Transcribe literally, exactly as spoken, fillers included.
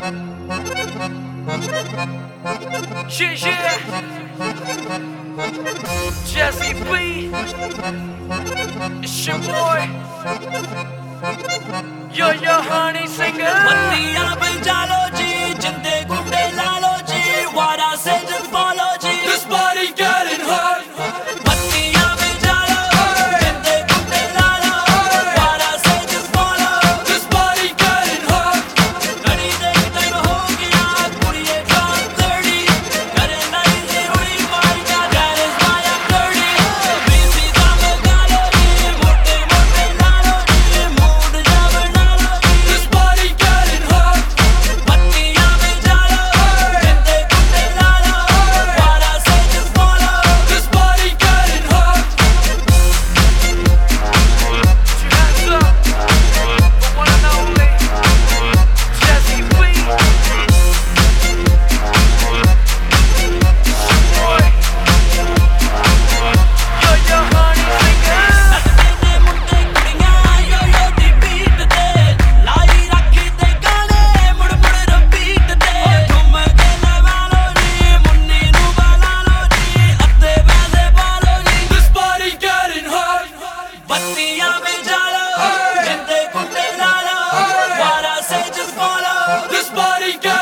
Yeah, yeah. Jesse B. It's your boy. Yo, yo, honey singer. बत्तियां बुझा लो जी, जिंदे गुंडे ला लो जी, वारा से just follow ji. This body getting hot. बत्तियां बुझा लो, जिंदे गुंडे ला लो, वारा से just follow. This body getting hot. घड़ी दे time हो गया, कुड़िये turn thirty. करे नहीं ज़रूरी वारियां, that is why I'm dirty. बीसी दाम गा लो जी, मोटे मोटे ला लो जी, mood जा बना लो जी. This body getting hot. बत्तियां बुझा लो, जिंदे गुंडे ला लो, वारा से just follow. This body getting hot. Put your hands up. The one and only Jesse B. Boy. Yo, yo, honey singer. नचदे ने मुंडे कुड़ियां यो यो दी बीट ते लाई रखी ते गाने मुड़ मुड़ रिपीट ते घूम के लगा लो जी मुन्नी नू बना लो जी अत्ते पैसे पा लो जी This body getting hot. बत्तियां बुझा लो जिंदे गुंडे ला लो वारा से just follow This body getting